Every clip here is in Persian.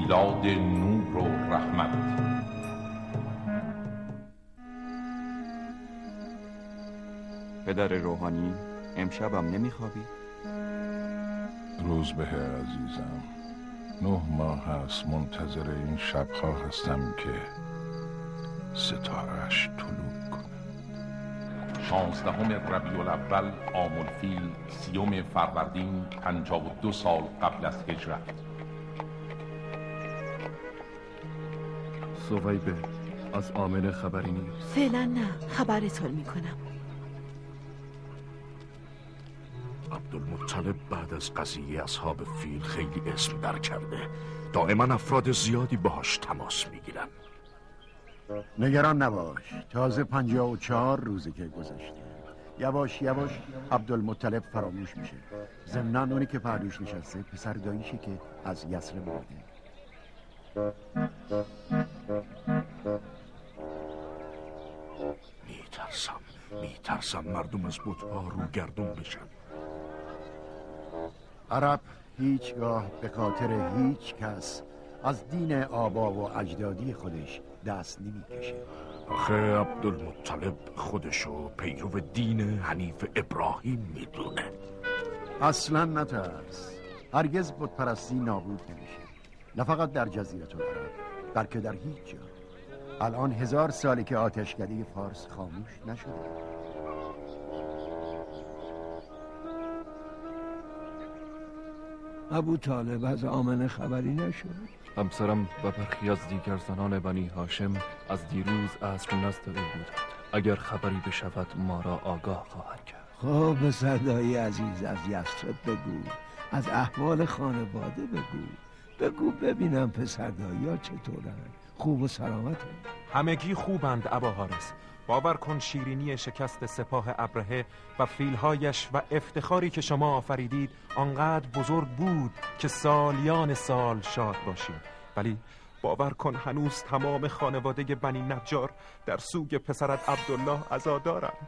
میلاد نور و رحمت. پدر روحانی، امشبم نمیخوابی؟ روزبه عزیزم، 9 ماه هست منتظر این شب‌ها هستم که ستاره‌اش طلوع کنه. 16 ربیع الاول عام الفیل، 30 فروردین، 52 سال قبل از هجرت. ثویبه، از آمنه خبری نیست؟ فعلا نه، خبرتون میکنم. عبدالمطلب بعد از قضیه اصحاب فیل خیلی اسم در کرده. دائما افراد زیادی باهاش تماس میگیرن. نگران نباش، تازه 54 روزه که گذشته. یواش یواش عبدالمطلب فراموش میشه. ضمناً اونی که پهلوش نشسته پسر داییشه که از یسرب برده. میترسم مردم از بت‌ها رو گردون بشن. عرب هیچگاه به خاطر هیچ کس از دین آبا و اجدادی خودش دست نمیکشه. آخه عبدالمطلب خودشو پیرو دین حنیف ابراهیم میدونه. اصلا نترس، هرگز بت پرستی نابود نمیشه، نه فقط در جزیره العرب بلکه در هیچ جا. الان 1000 ساله که آتشکده فارس خاموش نشده. ابو طالب از آمنه خبری نشد؟ همسرم و برخی از دیگر زنان بنی هاشم از دیروز عصر نزد او بود. اگر خبری بشود ما را آگاه خواهد کرد. خب پسر دایی عزیز، از یسرب بگو، از احوال خانواده بگو ببینم پسر دایی ها چطورن، خوب و سلامتن؟ همگی خوبند ابا حارس. باور کن شیرینی شکست سپاه ابرهه و فیلهایش و افتخاری که شما آفریدید آنقدر بزرگ بود که سالیان سال شاد باشیم. ولی باور کن هنوز تمام خانواده بنی نجار در سوگ پسرت عبدالله عزادارند.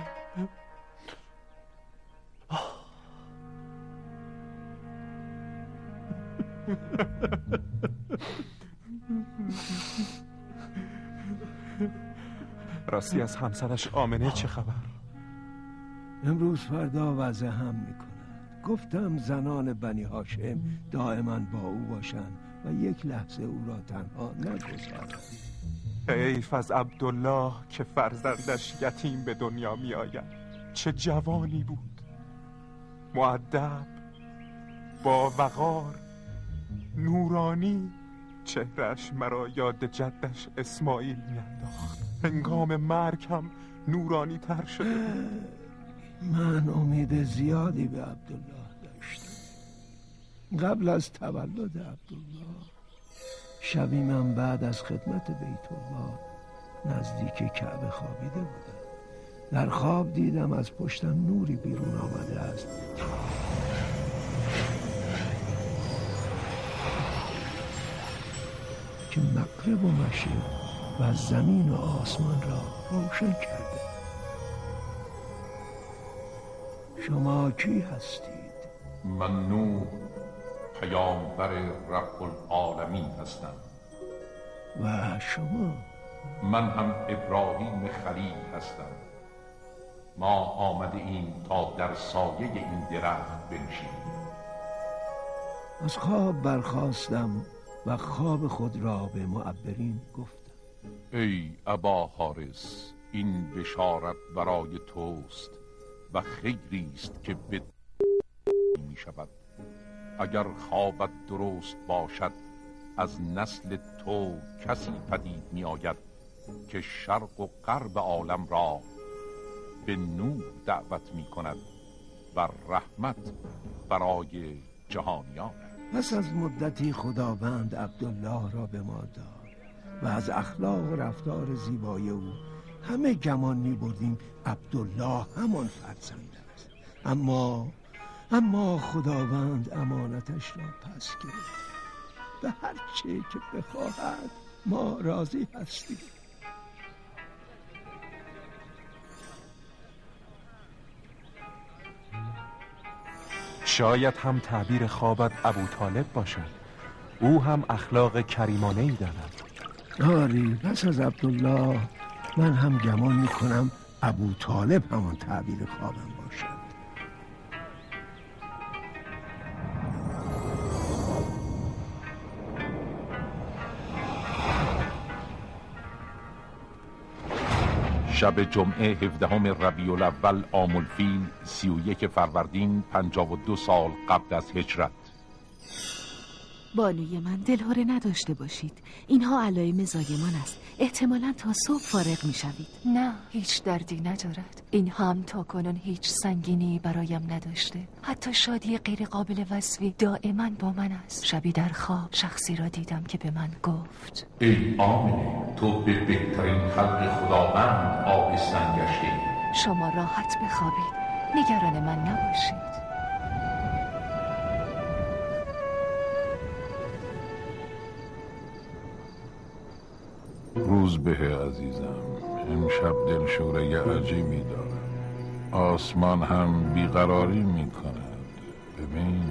راستی از همسرش آمنه چه خبر؟ امروز فردا وضع هم میکنه. گفتم زنان بنی هاشم دائما با او باشن و یک لحظه او را تنها نگذارند. حیف از عبدالله که فرزندش یتیم به دنیا می آید. چه جوانی بود، مؤدب، با وقار، نورانی. چهرش مرا یاد جدش اسماعیل میانداخت. هنگام مرگ هم نورانی تر شده بود. من امید زیادی به عبدالله داشتم. قبل از تولد عبدالله شبی من بعد از خدمت بیت الله نزدیک کعبه خوابیده بودم. در خواب دیدم از پشتم نوری بیرون آمده است که مغرب و مشرق و زمین و آسمان را روشن کرده. شما کی هستید؟ من نوح، پیامبر رب العالمین هستم. و شما؟ من هم ابراهیم خلیل هستم. ما آمده ایم تا در سایه این درخت بنشینیم. از خواب برخاستم و خواب خود را به معبرین گفتم. ای ابا حارس، این بشارت برای توست و خیری است که به می شود. اگر خوابت درست باشد از نسل تو کسی پدید می آید که شرق و غرب عالم را به نور دعوت می کند و رحمت برای جهانیان. پس از مدتی خداوند عبدالله را به ما داد و از اخلاق و رفتار زیبای او همه گمان می بردیم عبدالله همان فرزند است. اما خداوند امانتش را پس گرفت. به هر چه که بخواهد ما راضی هستیم. شاید هم تعبیر خوابت ابو طالب باشد. او هم اخلاق کریمانه‌ای دارد. آری پس از عبدالله من هم گمان میکنم ابو طالب همان تعبیر خوابم باشد. شب جمعه 17 ربیع الاول عام الفیل 31 فروردین 52 سال قبل از هجرت. بانوی من دلهره نداشته باشید. اینها علائم زایمان است. احتمالاً تا صبح فارغ می شوید. نه، هیچ دردی ندارد. این هم تا کنون هیچ سنگینی برایم نداشته. حتی شادی غیر قابل وصفی دائما با من است. شبی در خواب شخصی را دیدم که به من گفت ای آمنه، تو به بهترین خلق خداوند آبستن گشتی. شما راحت بخوابید، نگران من نباشید. روز به عزیزم، امشب دلشوره عجیبی دارم. آسمان هم بیقراری می کند. ببین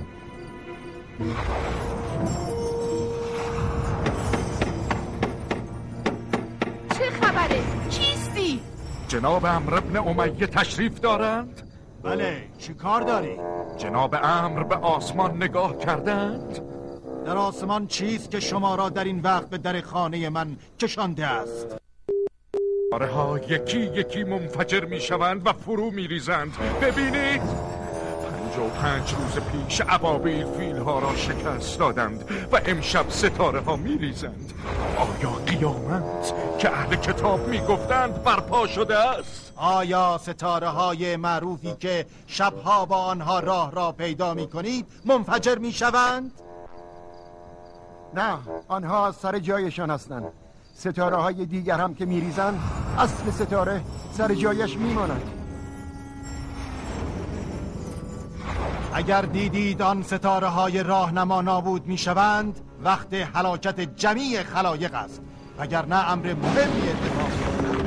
چه خبره؟ کیستی؟ جناب عمرو ابن امیه تشریف دارند؟ بله، چی کار داری؟ جناب عمرو به آسمان نگاه کردند؟ در آسمان چیست که شما را در این وقت به در خانه من کشانده است؟ ستاره ها یکی یکی منفجر می شوند و فرو می ریزند. ببینید 55 روز پیش ابابیل فیل ها را شکست دادند و امشب ستاره ها می ریزند. آیا قیامت که اهل کتاب می گفتند برپا شده است؟ آیا ستاره های معروفی که شبها با آنها راه را پیدا می کنید منفجر می شوند؟ نه، آنها از سر جایشان هستند. ستاره های دیگر هم که می ریزند اصل ستاره سر جایش می ماند. اگر دیدید آن ستاره های راهنما نابود می شوند وقت هلاکت جمیع خلایق است، وگرنه امر مهمی اتفاق می افتد.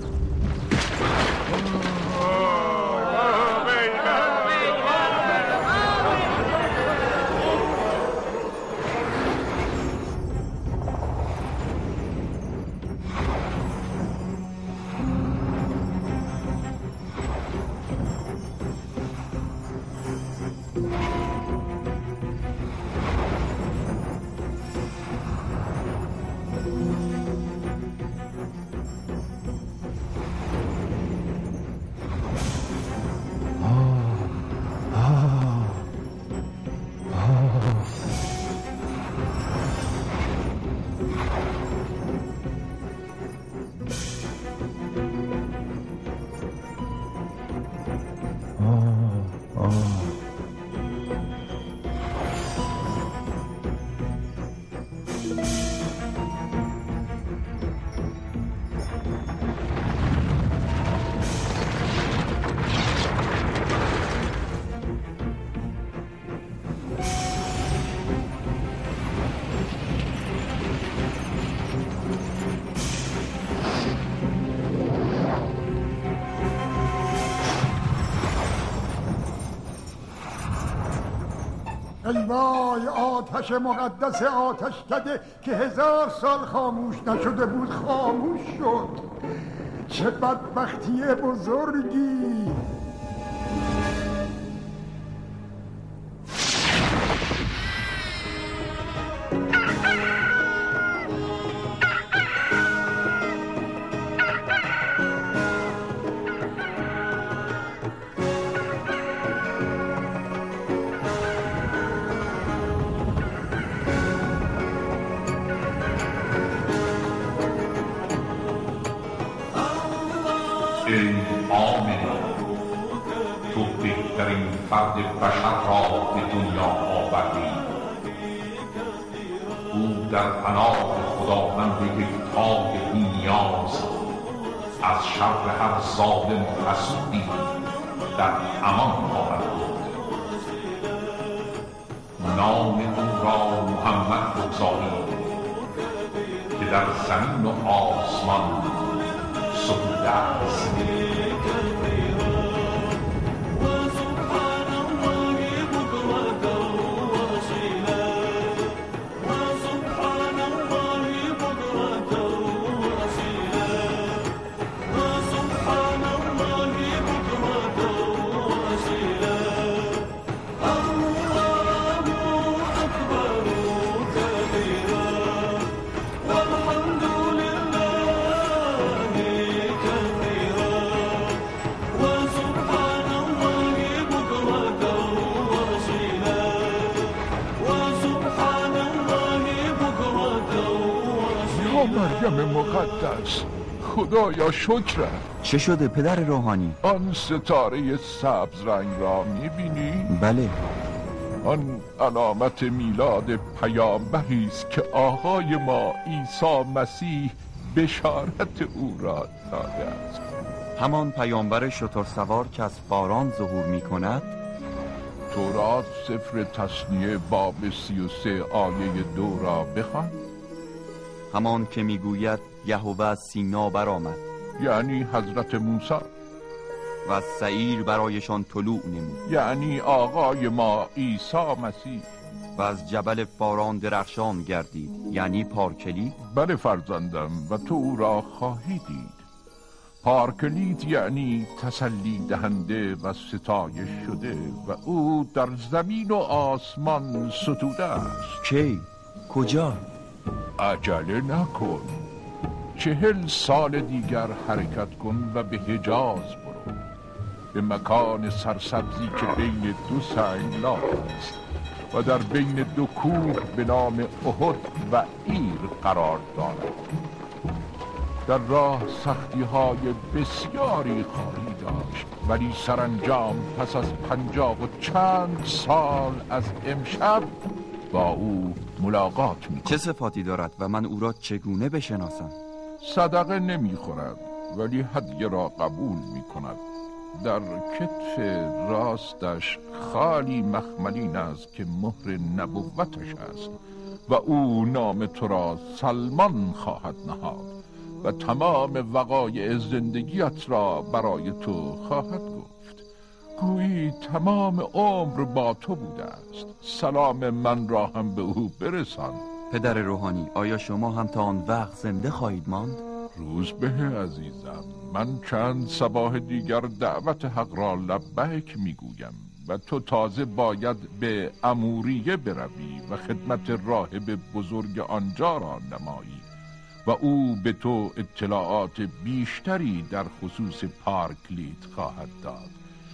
ای وای آتش مقدس آتشکده که 1000 سال خاموش نشده بود خاموش شد. چه بدبختی بزرگی. ای آمنه، تو بهترین فرد بشر را به دنیا آوردی. او در پناه خداوند یکتای بی‌نیاز از شر هر ظالم و حسودی در امان خواهد بود. نام او را محمد بگذارید که در زمین و آسمان سجوده است. مریم مقدس، خدایا شکرت. چه شده پدر روحانی؟ آن ستاره سبز رنگ را میبینی؟ بله. آن علامت میلاد پیامبری است که آقای ما عیسی مسیح بشارت او را داده است. همان پیامبر شتر سوار که از فاران ظهور می کند؟ تورات سفر تثنیه باب 33 آیه 2 را بخوان. همان که میگوید یهوه از سینا برآمد، یعنی حضرت موسی، و از سعیر برایشان طلوع نمود، یعنی آقای ما عیسی مسیح، و از جبل فاران درخشان گردید، یعنی پارکلید. بله فرزندم، و تو او را خواهی دید. پارکلید یعنی تسلی دهنده و ستایش شده، و او در زمین و آسمان ستوده است. کی؟ کجا؟ عجله نکن، 40 سال دیگر حرکت کن و به حجاز برو، به مکان سرسبزی که بین 2 سنگلاخ است و در بین 2 کوه به نام احد و ایر قرار دارد. در راه سختی های بسیاری خواهی داشت، ولی سرانجام پس از 50 و چند سال از امشب با او ملاقات می. چه صفاتی دارد و من او را چگونه بشناسم؟ صدقه نمی خورد ولی هدیه را قبول می کند. در کتف راستش خالی مخملین است که مهر نبوتش است و او نام تو را سلمان خواهد نهاد و تمام وقایع زندگیت را برای تو خواهد گفت. گویی تمام عمر با تو بوده است. سلام من را هم به او برسان. پدر روحانی، آیا شما هم تا آن وقت زنده خواهید ماند؟ روز به عزیزم، من چند صباح دیگر دعوت حق را لبیک میگویم و تو تازه باید به اموریه بروی و خدمت راهب بزرگ آنجا را نمایی و او به تو اطلاعات بیشتری در خصوص پارکلید خواهد داد.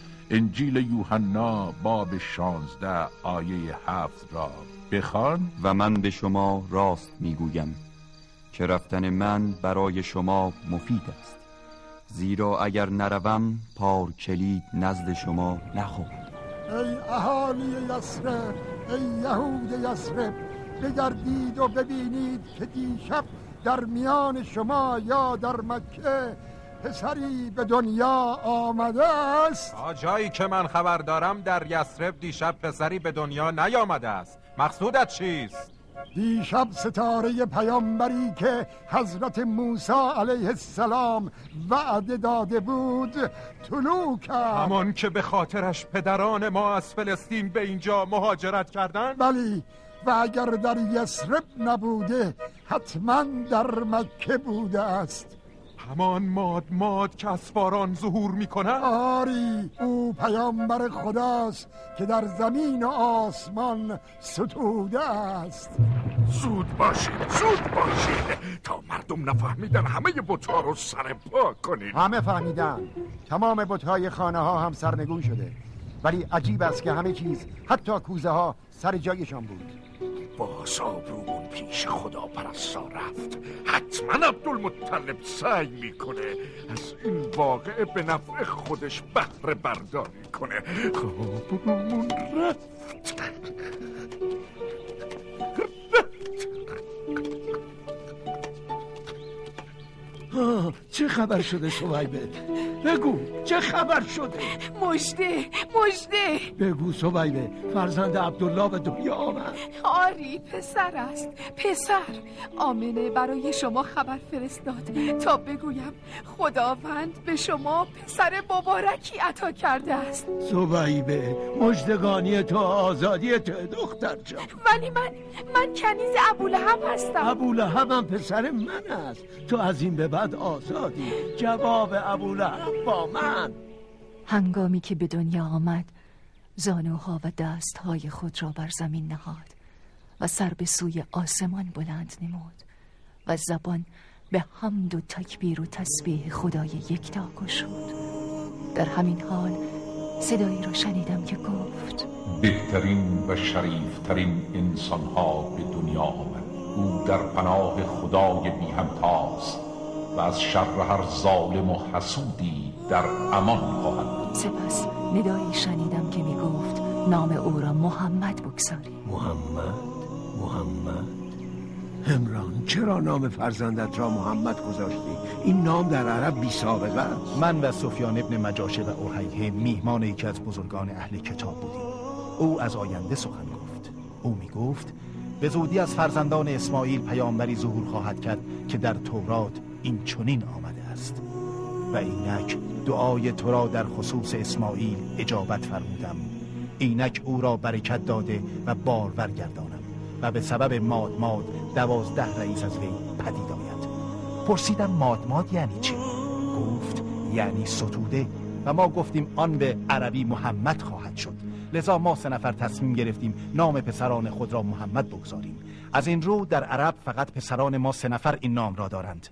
انجیل یوحنا باب 16 آیه 7 را بخوان. و من به شما راست میگویم که رفتن من برای شما مفید است، زیرا اگر نروم پارکلید نزد شما نخواهد. ای اهالی یثرب، ای یهود یثرب، بگردید و ببینید که دیشب در میان شما یا در مکه پسری به دنیا آمده است. جایی که من خبر دارم در یثرب دیشب پسری به دنیا نیامده است. مقصودت چیست؟ دیشب ستاره پیامبری که حضرت موسی علیه السلام وعده داده بود طلوع کرد. همان که به خاطرش پدران ما از فلسطین به اینجا مهاجرت کردند؟ بلی، و اگر در یثرب نبوده حتما در مکه بوده است. همان ماد که از فاران ظهور میکنه؟ آری، او پیامبر خداست که در زمین و آسمان ستوده است. زود باشید تا مردم نفهمیدن همه بت‌ها رو سر پا کنید. همه فهمیدن، تمام بت‌های خانه ها هم سرنگون شده، ولی عجیب است که همه چیز حتی کوزه ها سر جایشان بود. باز آبرومون پیش خدا پرستا رفت. حتما عبدالمطلب سعی میکنه از این واقعه به نفع خودش بهره برداری کنه. آبرومون رفت. چه خبر شده سویبه؟ بگو چه خبر شده؟ مژده بگو سویبه، فرزند عبدالله به دنیا آمد. آری، پسر است. پسر آمنه برای شما خبر فرستاد تا بگویم خداوند به شما پسر مبارکی عطا کرده است. سویبه، مژدگانی تو، آزادی تو دختر جان. ولی من کنیز ابولهب هستم. ابولهب هم پسر من است. تو از این به بعد آزادی. جواب ابولهب با من. هنگامی که به دنیا آمد زانوها و دستهای خود را بر زمین نهاد و سر به سوی آسمان بلند نمود و زبان به حمد و تکبیر و تسبیح خدای یکتا گشود. در همین حال صدایی را شنیدم که گفت: بهترین و شریفترین انسانها به دنیا آمد او در پناه خدای بی همتاست و از شر هر ظالم و حسودی در امان خواهد بود. سپس ندایی شنیدم که می گفت نام او را محمد بگذاری. محمد همران، چرا نام فرزندت را محمد گذاشتی؟ این نام در عرب بی سابقه است. من و سفیان ابن مجاشه و اریحه میهمان یکی از بزرگان اهل کتاب بودیم. او از آینده سخن گفت. او می گفت به زودی از فرزندان اسماعیل پیامبری ظهور خواهد کرد که در تورات این چنین آمده است: و اینک دعای تو را در خصوص اسماعیل اجابت فرمودم، اینک او را برکت داده و بارور گردانم و به سبب ماد 12 رئیس از وی پدید آید. پرسیدم ماد یعنی چی؟ گفت یعنی ستوده. و ما گفتیم آن به عربی محمد خواهد شد. لذا ما 3 نفر تصمیم گرفتیم نام پسران خود را محمد بگذاریم. از این رو در عرب فقط پسران ما 3 نفر این نام را دارند.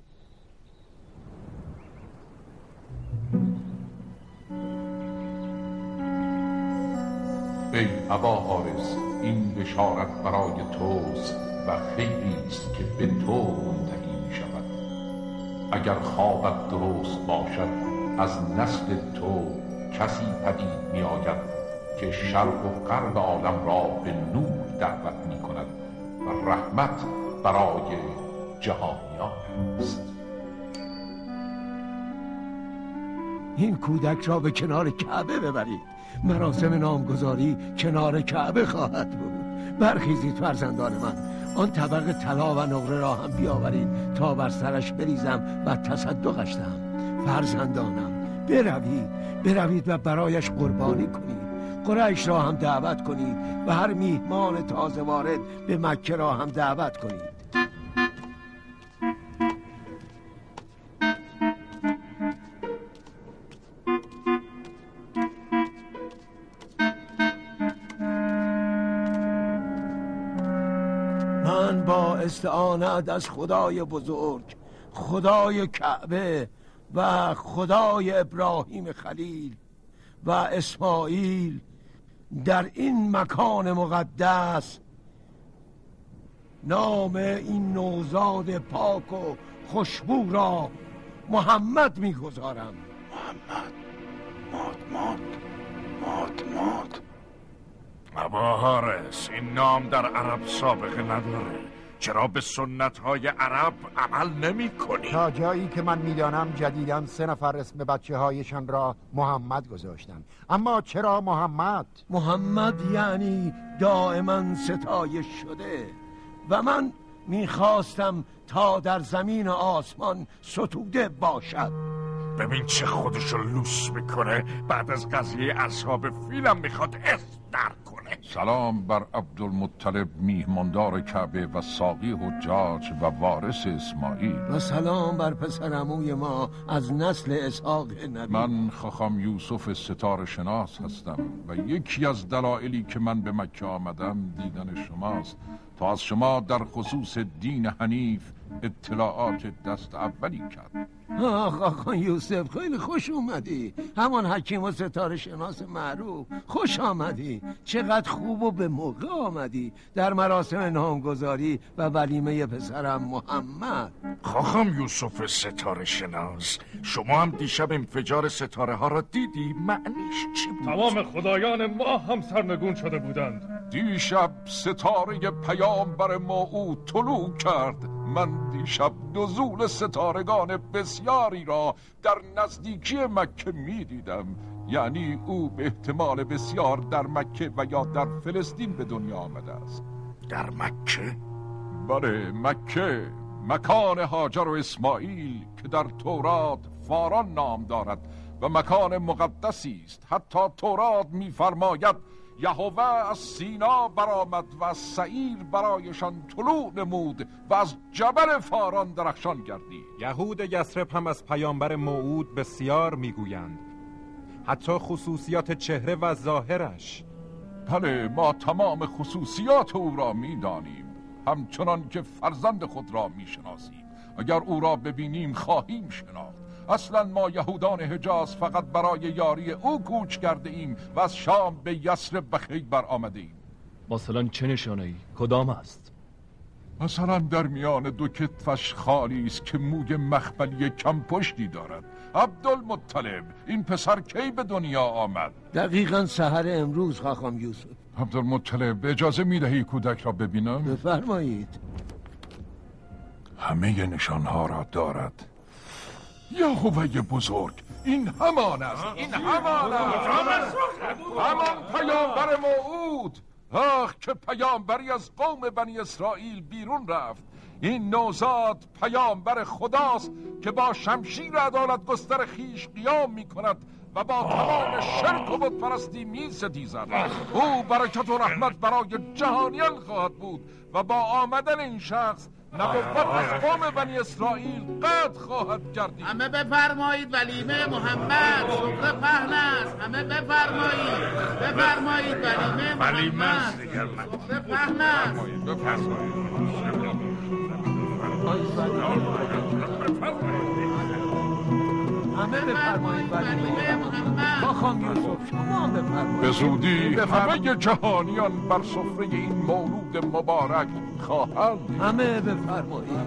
ای ابا حارس، این بشارت برای توست و خیری است که به تو منتهی می شود. اگر خوابت درست باشد از نسل تو کسی پدید می آید که شرق و غرب عالم را به نور دعوت می کند و رحمت برای جهانیان است. این کودک را به کنار کعبه ببرید. مراسم نامگذاری کنار کعبه خواهد بود. برخیزید فرزندان من، آن طبق طلا و نقره را هم بیاورید تا بر سرش بریزم و تصدقش دهم. فرزندانم، بروید و برایش قربانی کنید. قریش را هم دعوت کنید و هر میهمان تازه وارد به مکه را هم دعوت کنید. من با استعانت از خدای بزرگ، خدای کعبه و خدای ابراهیم خلیل و اسماعیل در این مکان مقدس نام این نوزاد پاک و خوشبو را محمد میگذارم. ماد ابا حارس، این نام در عرب سابقه نداره. چرا به سنت‌های عرب عمل نمی‌کنی؟ تا جایی که من میدانم جدیداً 3 نفر اسم بچه‌هایشان را محمد گذاشتن. اما چرا محمد؟ محمد یعنی دائما ستایش شده و من میخواستم تا در زمین و آسمان ستوده باشد. ببین چه خودشو لوس میکنه. بعد از قضیه اصحاب فیلم میخواد اسم در کنه. سلام بر عبدالمطلب میهماندار کعبه و ساقی حجاج و وارث اسماعیل. و سلام بر پسر عموی ما از نسل اسحاق نبی. من خاخام یوسف ستاره شناس هستم و یکی از دلایلی که من به مکه آمدم دیدن شماست تا از شما در خصوص دین حنیف اطلاعات دست اولی کرد. آقا یوسف، خیلی خوش اومدی. همان حکیم و ستاره شناس معروف. خوش آمدی. چقدر خوب و به موقع آمدی در مراسم نامگذاری و ولیمه پسرم محمد. خاخام یوسف ستاره شناس، شما هم دیشب انفجار ستاره ها را دیدی؟ معنیش چی بود؟ تمام خدایان ما هم سرنگون شده بودند. دیشب ستاره پیامبر موعود طلوع کرد. من دیشب نزول ستارگان بسیاری را در نزدیکی مکه می دیدم. یعنی او به احتمال بسیار در مکه و یا در فلسطین به دنیا آمده است. در مکه؟ بله، مکه، مکان هاجر و اسماعیل که در تورات فاران نام دارد و مکان مقدسی است. حتی تورات می‌فرماید یهوه از سینا برآمد و از سعیر برایشان طلوع نمود و از جبل فاران درخشان گردید. یهود یثرب هم از پیامبر موعود بسیار میگویند، حتی خصوصیات چهره و ظاهرش. بله، ما تمام خصوصیات او را میدانیم، همچنان که فرزند خود را میشناسیم. اگر او را ببینیم خواهیم شناخت. اصلا ما یهودان حجاز فقط برای یاری او کوچ کرده ایم و از شام به یثرب و خیبر آمده ایم. مثلا چه نشانه‌ای؟ کدام است؟ مثلا در میان دو کتفش خالی است که موی مخملی کم پشتی دارد. عبدالمطلب، این پسر کی به دنیا آمد؟ دقیقاً سحر امروز خاخام یوسف. عبدالمطلب، اجازه میدهی کودک را ببینم؟ بفرمایید. همه نشانها را دارد. یهوه بزرگ، این همان است، این همان است، همان پیامبر موعود. آخ که پیامبری از قوم بنی اسرائیل بیرون رفت. این نوزاد پیامبر خداست که با شمشیر عدالت گستر خیش قیام می کند و با کمان شرک و بت پرستی می ستیزد. او برکت و رحمت برای جهانیان خواهد بود و با آمدن این شخص نبوت از قوم بنی اسرائیل قطع خواهد گردید. همه بفرمایید ولیمه محمد، سفره پهن است. همه بفرمایید ولیمه محمد، سفره پهن است. همه بفرمایید ولیمه محمد. خاخام یوسف شما هم بفرمایید. به زودی همه جهانیان بر سفره این مولود مبارک خواهند. همه بفرمایید.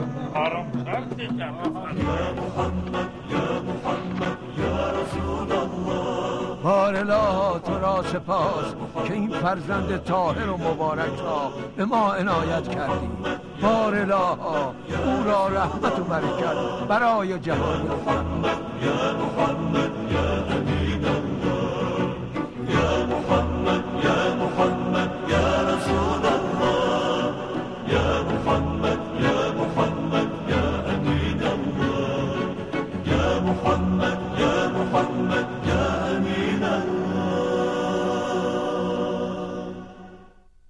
بارالله تو را سپاس که این فرزند طاهر و مبارک را به ما عنایت کردی. بارالله او را رحمت و برکت برای جهان فرما.